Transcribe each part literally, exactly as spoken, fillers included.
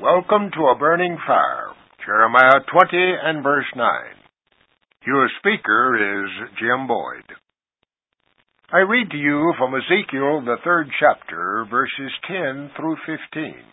Welcome to a burning fire, Jeremiah twenty and verse nine. Your speaker is Jim Boyd. I read to you from Ezekiel, the third chapter, verses ten through fifteen.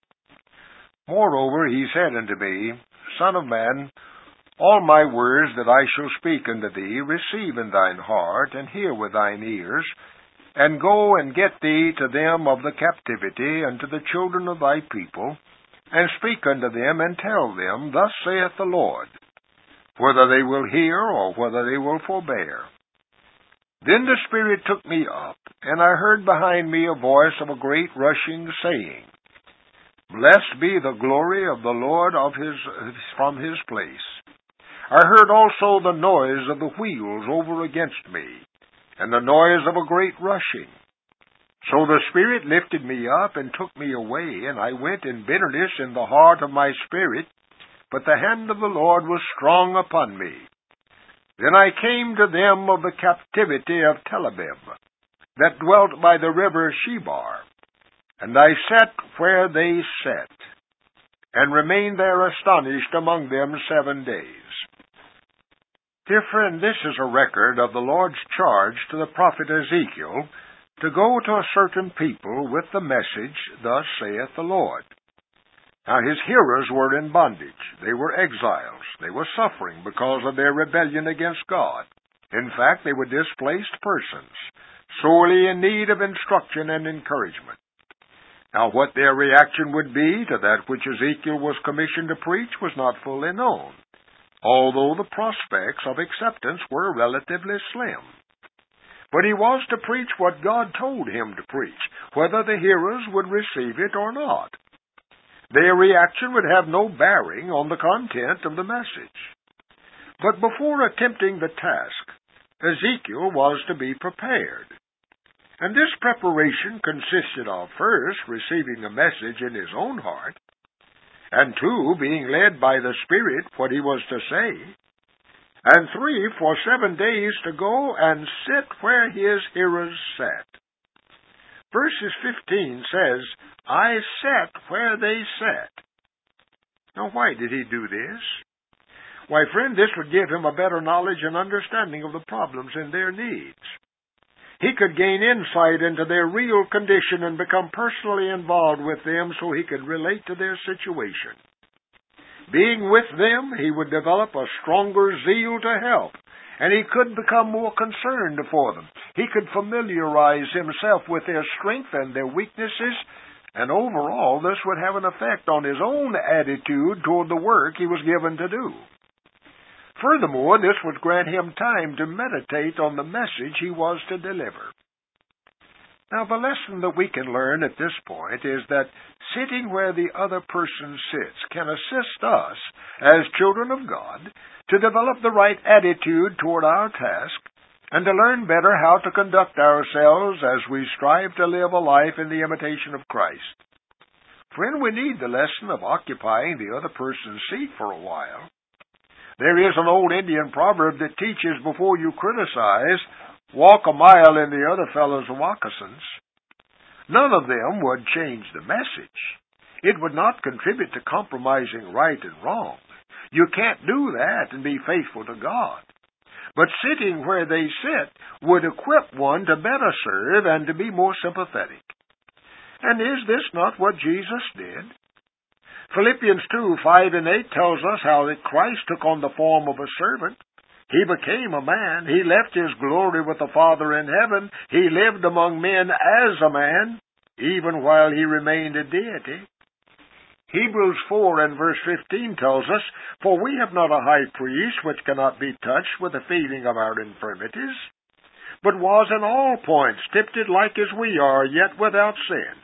Moreover, he said unto me, Son of man, all my words that I shall speak unto thee receive in thine heart, and hear with thine ears, and go and get thee to them of the captivity, and to the children of thy people, and speak unto them, and tell them, Thus saith the Lord, whether they will hear, or whether they will forbear. Then the Spirit took me up, and I heard behind me a voice of a great rushing, saying, Blessed be the glory of the Lord of his from his place. I heard also the noise of the wheels over against me, and the noise of a great rushing. So the Spirit lifted me up and took me away, and I went in bitterness in the heart of my spirit, but the hand of the Lord was strong upon me. Then I came to them of the captivity of Tel Abib, that dwelt by the river Shebar, and I sat where they sat, and remained there astonished among them seven days. Dear friend, this is a record of the Lord's charge to the prophet Ezekiel to go to a certain people with the message, Thus saith the Lord. Now his hearers were in bondage. They were exiles. They were suffering because of their rebellion against God. In fact, they were displaced persons, sorely in need of instruction and encouragement. Now what their reaction would be to that which Ezekiel was commissioned to preach was not fully known, although the prospects of acceptance were relatively slim. But he was to preach what God told him to preach, whether the hearers would receive it or not. Their reaction would have no bearing on the content of the message. But before attempting the task, Ezekiel was to be prepared. And this preparation consisted of, first, receiving a message in his own heart, and two, being led by the Spirit what he was to say, and three, for seven days to go and sit where his hearers sat. Verses fifteen says, I sat where they sat. Now why did he do this? Why, friend, this would give him a better knowledge and understanding of the problems and their needs. He could gain insight into their real condition and become personally involved with them so he could relate to their situation. Being with them, he would develop a stronger zeal to help, and he could become more concerned for them. He could familiarize himself with their strength and their weaknesses, and overall this would have an effect on his own attitude toward the work he was given to do. Furthermore, this would grant him time to meditate on the message he was to deliver. Now, the lesson that we can learn at this point is that sitting where the other person sits can assist us, as children of God, to develop the right attitude toward our task and to learn better how to conduct ourselves as we strive to live a life in the imitation of Christ. Friend, we need the lesson of occupying the other person's seat for a while. There is an old Indian proverb that teaches before you criticize, walk a mile in the other fellow's moccasins. None of them would change the message. It would not contribute to compromising right and wrong. You can't do that and be faithful to God. But sitting where they sit would equip one to better serve and to be more sympathetic. And is this not what Jesus did? Philippians two, five and eight tells us how that Christ took on the form of a servant. He became a man. He left his glory with the Father in heaven. He lived among men as a man, even while he remained a deity. Hebrews four and verse fifteen tells us, For we have not a high priest which cannot be touched with the feeling of our infirmities, but was in all points tempted like as we are, yet without sin.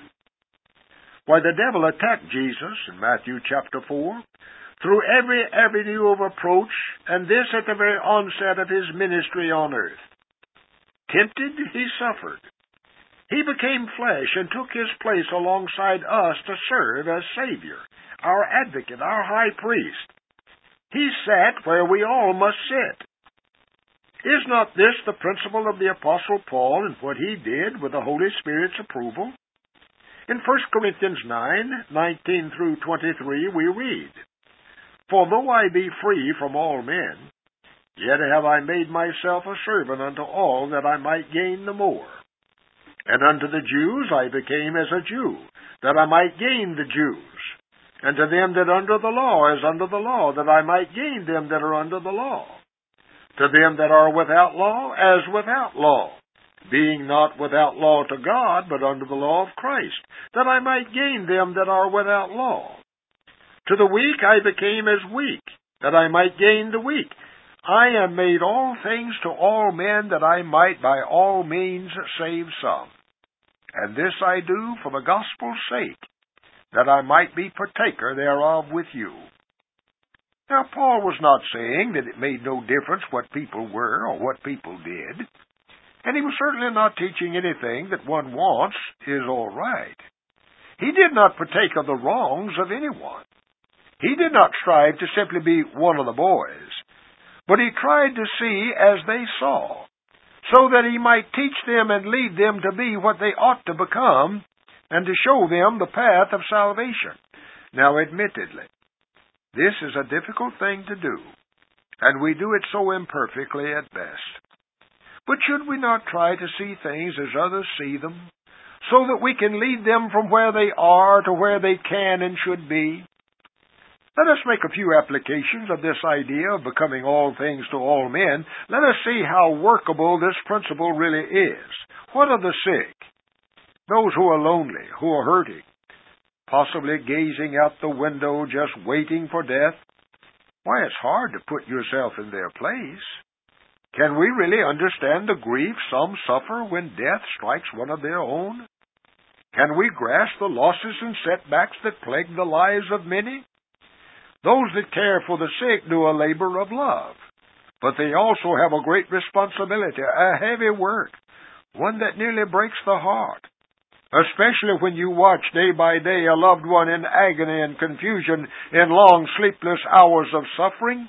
Why, the devil attacked Jesus in Matthew chapter four, through every avenue of approach, and this at the very onset of his ministry on earth. Tempted, he suffered. He became flesh and took his place alongside us to serve as Savior, our advocate, our high priest. He sat where we all must sit. Is not this the principle of the Apostle Paul and what he did with the Holy Spirit's approval? In First Corinthians nine, nineteen through twenty-three, we read, For though I be free from all men, yet have I made myself a servant unto all, that I might gain the more. And unto the Jews I became as a Jew, that I might gain the Jews. And to them that under the law as under the law, that I might gain them that are under the law. To them that are without law as without law, being not without law to God, but under the law of Christ, that I might gain them that are without law. To the weak I became as weak, that I might gain the weak. I am made all things to all men, that I might by all means save some. And this I do for the gospel's sake, that I might be partaker thereof with you. Now, Paul was not saying that it made no difference what people were or what people did, and he was certainly not teaching anything that one wants is all right. He did not partake of the wrongs of anyone. He did not strive to simply be one of the boys, but he tried to see as they saw, so that he might teach them and lead them to be what they ought to become, and to show them the path of salvation. Now, admittedly, this is a difficult thing to do, and we do it so imperfectly at best. But should we not try to see things as others see them, so that we can lead them from where they are to where they can and should be? Let us make a few applications of this idea of becoming all things to all men. Let us see how workable this principle really is. What are the sick? Those who are lonely, who are hurting, possibly gazing out the window just waiting for death. Why, it's hard to put yourself in their place. Can we really understand the grief some suffer when death strikes one of their own? Can we grasp the losses and setbacks that plague the lives of many? Those that care for the sick do a labor of love, but they also have a great responsibility, a heavy work, one that nearly breaks the heart, especially when you watch day by day a loved one in agony and confusion in long sleepless hours of suffering.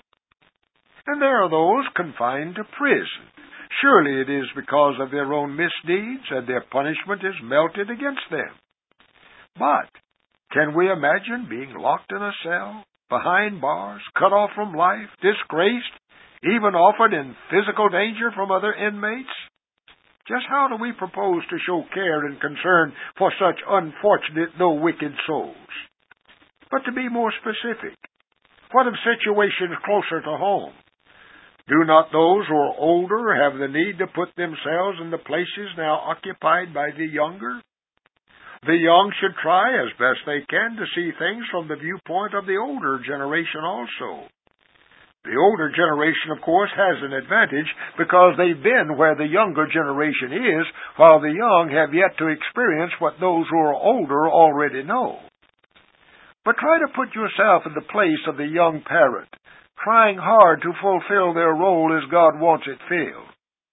And there are those confined to prison. Surely it is because of their own misdeeds, and their punishment is melted against them. But can we imagine being locked in a cell, behind bars, cut off from life, disgraced, even offered in physical danger from other inmates? Just how do we propose to show care and concern for such unfortunate though wicked souls? But to be more specific, what of situations closer to home? Do not those who are older have the need to put themselves in the places now occupied by the younger? The young should try as best they can to see things from the viewpoint of the older generation also. The older generation, of course, has an advantage because they've been where the younger generation is, while the young have yet to experience what those who are older already know. But try to put yourself in the place of the young parent, trying hard to fulfill their role as God wants it filled.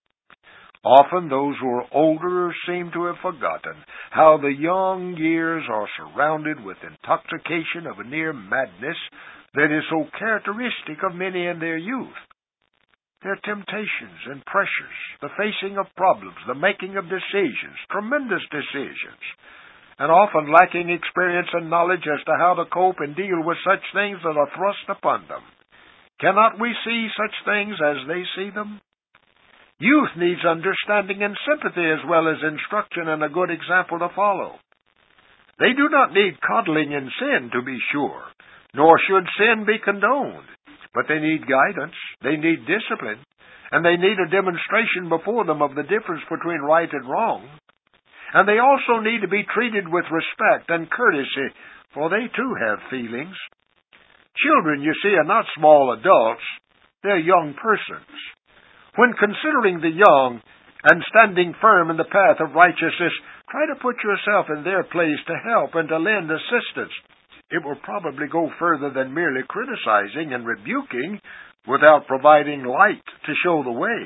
Often those who are older seem to have forgotten how the young years are surrounded with intoxication of a near madness that is so characteristic of many in their youth. Their temptations and pressures, the facing of problems, the making of decisions, tremendous decisions, and often lacking experience and knowledge as to how to cope and deal with such things that are thrust upon them. Cannot we see such things as they see them? Youth needs understanding and sympathy as well as instruction and a good example to follow. They do not need coddling in sin, to be sure, nor should sin be condoned, but they need guidance, they need discipline, and they need a demonstration before them of the difference between right and wrong. And they also need to be treated with respect and courtesy, for they too have feelings. Children, you see, are not small adults, they're young persons. When considering the young and standing firm in the path of righteousness, try to put yourself in their place to help and to lend assistance. It will probably go further than merely criticizing and rebuking without providing light to show the way.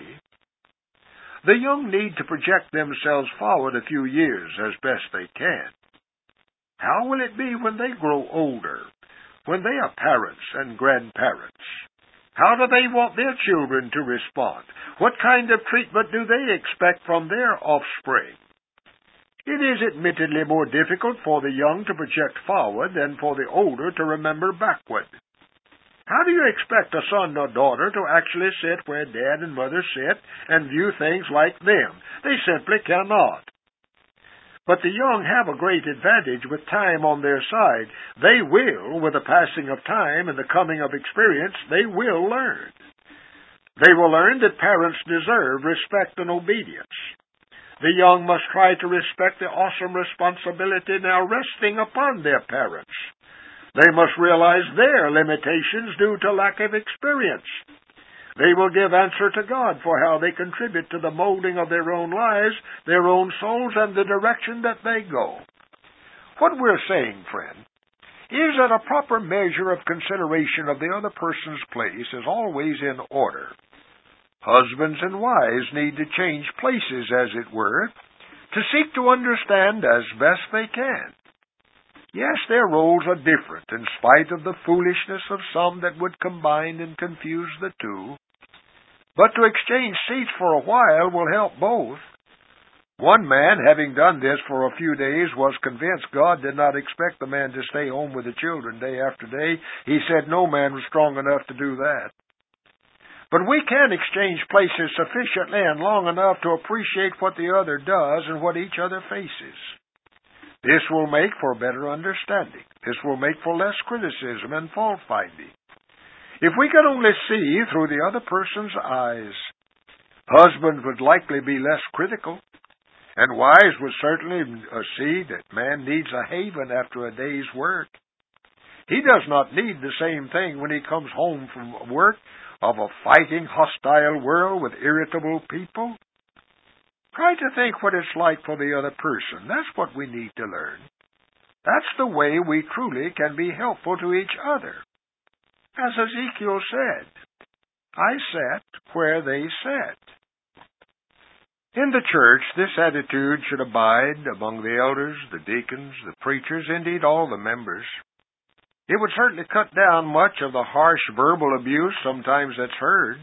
The young need to project themselves forward a few years as best they can. How will it be when they grow older, when they are parents and grandparents? How do they want their children to respond? What kind of treatment do they expect from their offspring? It is admittedly more difficult for the young to project forward than for the older to remember backward. How do you expect a son or daughter to actually sit where Dad and Mother sit and view things like them? They simply cannot. But the young have a great advantage with time on their side. They will, with the passing of time and the coming of experience, they will learn. They will learn that parents deserve respect and obedience. The young must try to respect the awesome responsibility now resting upon their parents. They must realize their limitations due to lack of experience. They will give answer to God for how they contribute to the molding of their own lives, their own souls, and the direction that they go. What we're saying, friend, is that a proper measure of consideration of the other person's place is always in order. Husbands and wives need to change places, as it were, to seek to understand as best they can. Yes, their roles are different, in spite of the foolishness of some that would combine and confuse the two. But to exchange seats for a while will help both. One man, having done this for a few days, was convinced God did not expect the man to stay home with the children day after day. He said no man was strong enough to do that. But we can exchange places sufficiently and long enough to appreciate what the other does and what each other faces. This will make for better understanding. This will make for less criticism and fault-finding. If we could only see through the other person's eyes, husbands would likely be less critical, and wives would certainly see that man needs a haven after a day's work. He does not need the same thing when he comes home from work of a fighting, hostile world with irritable people. Try to think what it's like for the other person. That's what we need to learn. That's the way we truly can be helpful to each other. As Ezekiel said, I sat where they sat. In the church, this attitude should abide among the elders, the deacons, the preachers, indeed all the members. It would certainly cut down much of the harsh verbal abuse sometimes that's heard.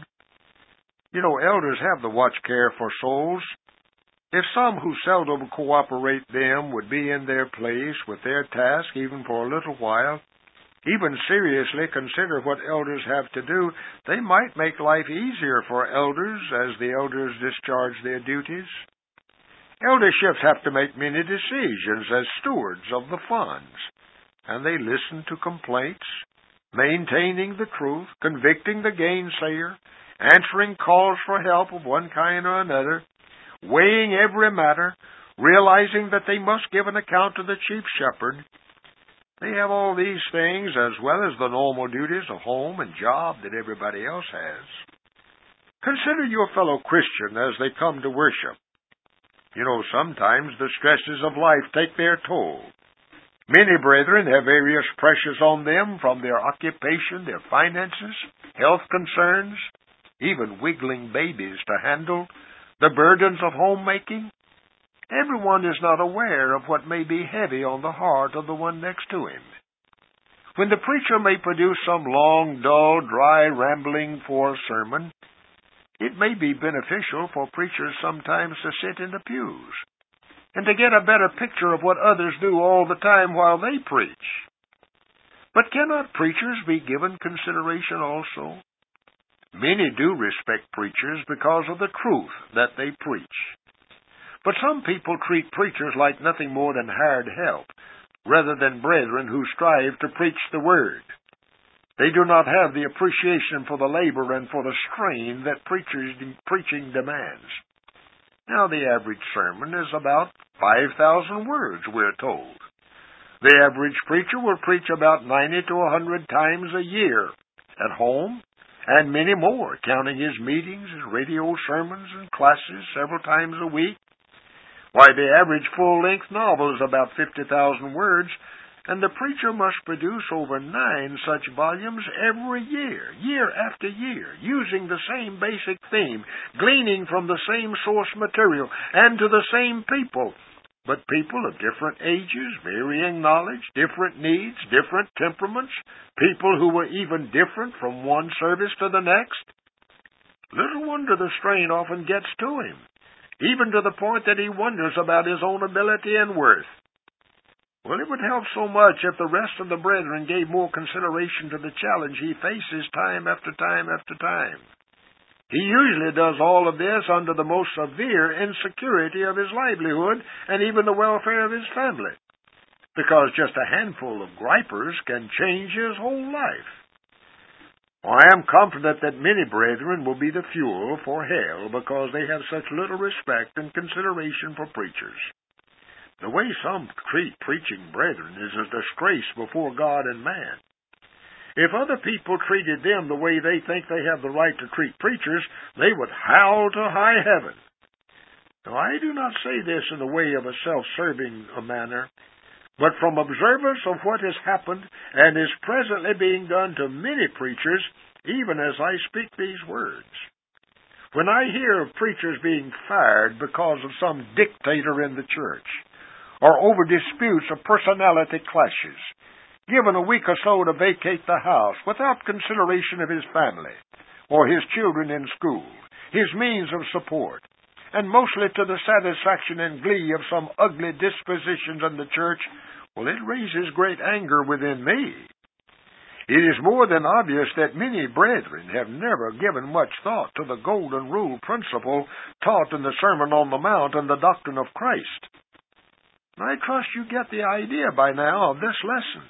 You know, elders have the watch care for souls. If some who seldom cooperate them would be in their place with their task even for a little while, even seriously consider what elders have to do, they might make life easier for elders as the elders discharge their duties. Elderships have to make many decisions as stewards of the funds, and they listen to complaints, maintaining the truth, convicting the gainsayer, answering calls for help of one kind or another, weighing every matter, realizing that they must give an account to the chief shepherd. They have all these things as well as the normal duties of home and job that everybody else has. Consider your fellow Christian as they come to worship. You know, sometimes the stresses of life take their toll. Many brethren have various pressures on them from their occupation, their finances, health concerns, even wiggling babies to handle, the burdens of homemaking. Everyone is not aware of what may be heavy on the heart of the one next to him. When the preacher may produce some long, dull, dry, rambling for sermon, it may be beneficial for preachers sometimes to sit in the pews and to get a better picture of what others do all the time while they preach. But cannot preachers be given consideration also? Many do respect preachers because of the truth that they preach. But some people treat preachers like nothing more than hired help, rather than brethren who strive to preach the Word. They do not have the appreciation for the labor and for the strain that preachers, preaching demands. Now, the average sermon is about five thousand words, we're told. The average preacher will preach about ninety to one hundred times a year at home, and many more, counting his meetings, his radio sermons, and classes several times a week. Why, the average full-length novel is about fifty thousand words, and the preacher must produce over nine such volumes every year, year after year, using the same basic theme, gleaning from the same source material, and to the same people. But people of different ages, varying knowledge, different needs, different temperaments, people who were even different from one service to the next. Little wonder the strain often gets to him. even to the point that he wonders about his own ability and worth. Well, it would help so much if the rest of the brethren gave more consideration to the challenge he faces time after time after time. He usually does all of this under the most severe insecurity of his livelihood and even the welfare of his family, because just a handful of gripers can change his whole life. I am confident that many brethren will be the fuel for hell because they have such little respect and consideration for preachers. The way some treat preaching brethren is a disgrace before God and man. If other people treated them the way they think they have the right to treat preachers, they would howl to high heaven. Now, I do not say this in the way of a self-serving manner, but from observance of what has happened and is presently being done to many preachers, even as I speak these words. When I hear of preachers being fired because of some dictator in the church, or over disputes of personality clashes, given a week or so to vacate the house without consideration of his family, or his children in school, his means of support, and mostly to the satisfaction and glee of some ugly dispositions in the church, well, it raises great anger within me. It is more than obvious that many brethren have never given much thought to the golden rule principle taught in the Sermon on the Mount and the doctrine of Christ. I trust you get the idea by now of this lesson.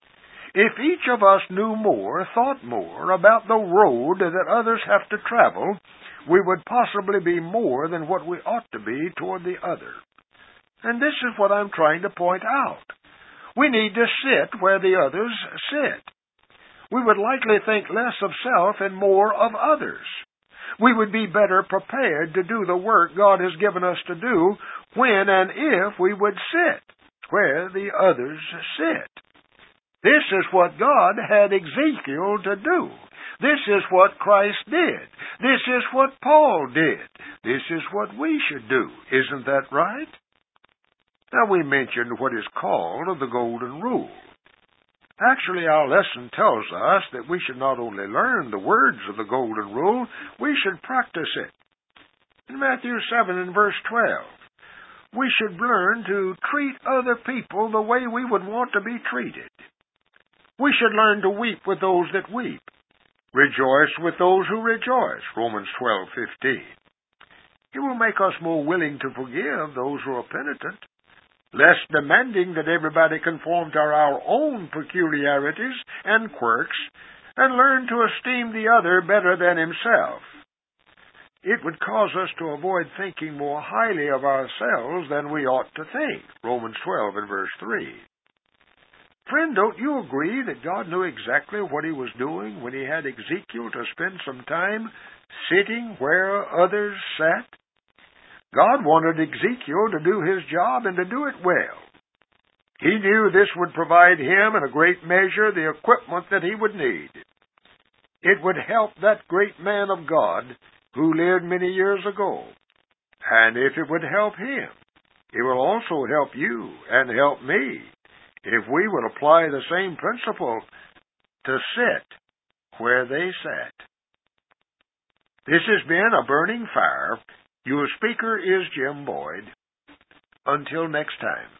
If each of us knew more, thought more about the road that others have to travel, we would possibly be more than what we ought to be toward the other. And this is what I'm trying to point out. We need to sit where the others sit. We would likely think less of self and more of others. We would be better prepared to do the work God has given us to do when and if we would sit where the others sit. This is what God had Ezekiel to do. This is what Christ did. This is what Paul did. This is what we should do. Isn't that right? Now, we mentioned what is called the Golden Rule. Actually, our lesson tells us that we should not only learn the words of the Golden Rule, we should practice it. In Matthew seven and verse twelve, we should learn to treat other people the way we would want to be treated. We should learn to weep with those that weep, rejoice with those who rejoice, Romans twelve fifteen. It will make us more willing to forgive those who are penitent, less demanding that everybody conform to our own peculiarities and quirks, and learn to esteem the other better than himself. It would cause us to avoid thinking more highly of ourselves than we ought to think, Romans twelve and verse three. Friend, don't you agree that God knew exactly what he was doing when he had Ezekiel to spend some time sitting where others sat? God wanted Ezekiel to do his job and to do it well. He knew this would provide him in a great measure the equipment that he would need. It would help that great man of God who lived many years ago. And if it would help him, it will also help you and help me if we would apply the same principle to sit where they sat. This has been A Burning Fire. Your speaker is Jim Boyd. Until next time.